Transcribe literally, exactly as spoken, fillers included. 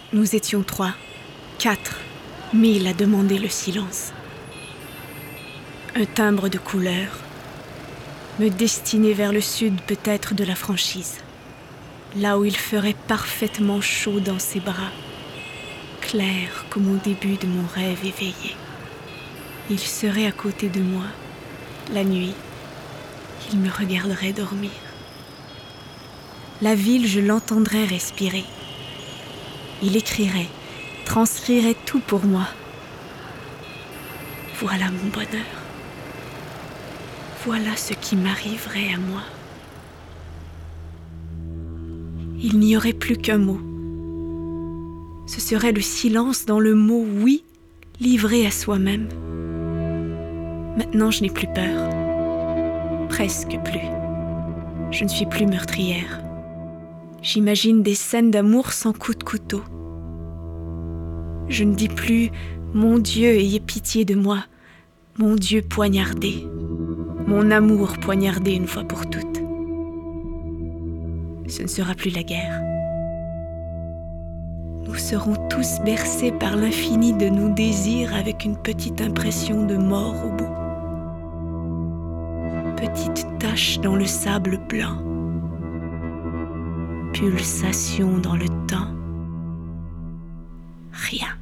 Nous étions trois, quatre, mille à demander le silence. Un timbre de couleur, me destiner vers le sud peut-être de la franchise, là où il ferait parfaitement chaud dans ses bras, clair comme au début de mon rêve éveillé. Il serait à côté de moi, la nuit, il me regarderait dormir. La ville, je l'entendrais respirer. Il écrirait, transcrirait tout pour moi. Voilà mon bonheur. Voilà ce qui m'arriverait à moi. Il n'y aurait plus qu'un mot. Ce serait le silence dans le mot « oui » livré à soi-même. Maintenant, je n'ai plus peur. Presque plus. Je ne suis plus meurtrière. J'imagine des scènes d'amour sans coup de couteau. Je ne dis plus « Mon Dieu, ayez pitié de moi, mon Dieu poignardé, mon amour poignardé une fois pour toutes ». Ce ne sera plus la guerre. Nous serons tous bercés par l'infini de nos désirs avec une petite impression de mort au bout. Petite tache dans le sable blanc. Pulsation dans le temps. Rien.